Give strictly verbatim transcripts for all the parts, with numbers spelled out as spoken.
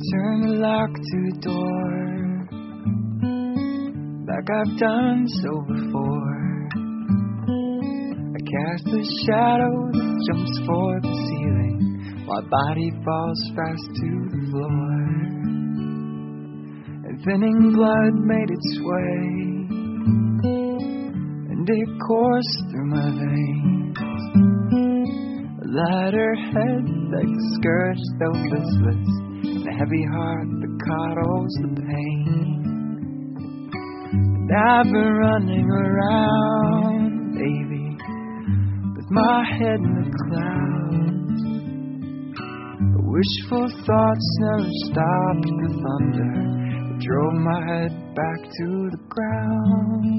turn the lock to the door, like I've done so before. I cast a shadow that jumps for the ceiling, my body falls fast to the floor, and thinning blood made its way, and it coursed through my veins. A lighter head like a scourge though listless, and a heavy heart that coddles the pain. And I've been running around, baby, with my head in the clouds. But wishful thoughts never stopped the thunder that drove my head back to the ground.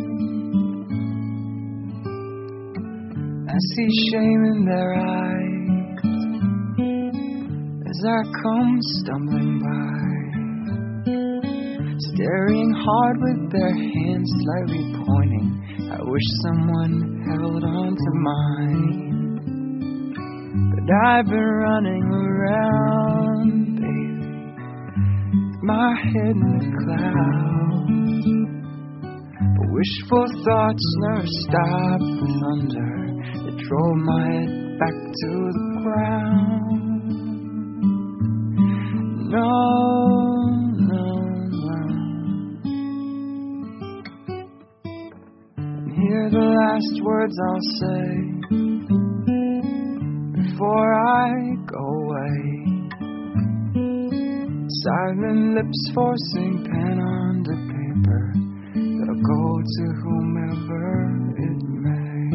I see shame in their eyes as I come stumbling by, staring hard with their hands slightly pointing. I wish someone held on to mine. But I've been running around, baby, with my head in the clouds. But wishful thoughts never stop the thunder that drove my head back to the ground. No, no, no. And here are the last words I'll say before I go away. Silent lips forcing pen onto paper, they'll go to whomever it may.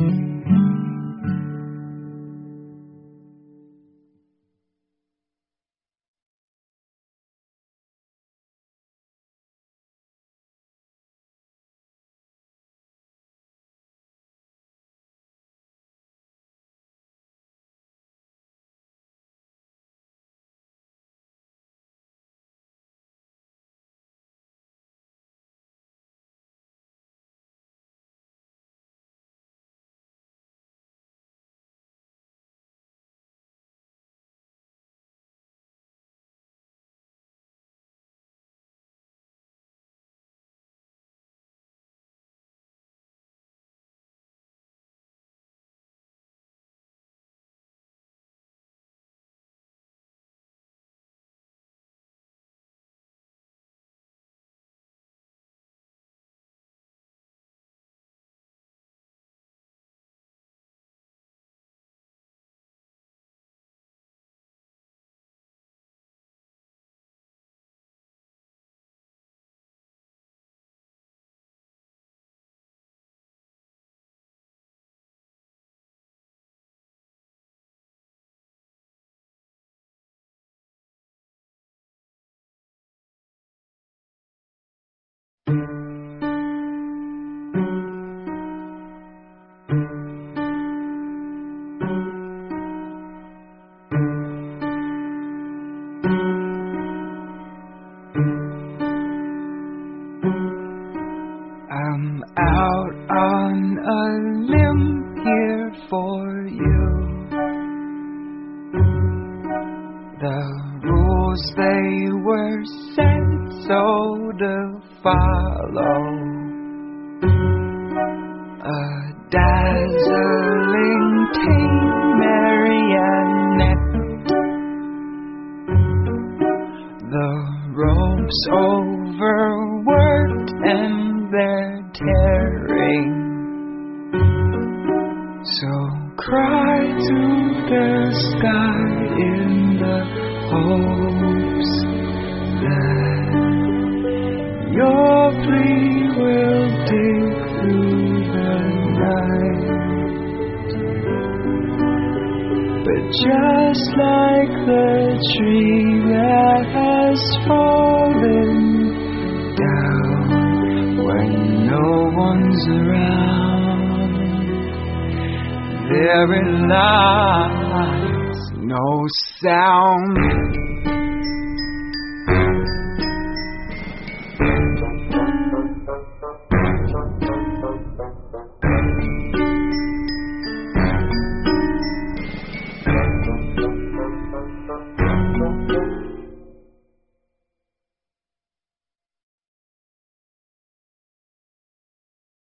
I'm out on a limb here for you. The rules they were set so to follow. A dazzling tame marionette. The ropes overworked and they're tearing. So cry to the sky in the hopes that your plea will dig through the night. But just like the tree that has fallen down when no one's around, therein lies no sound.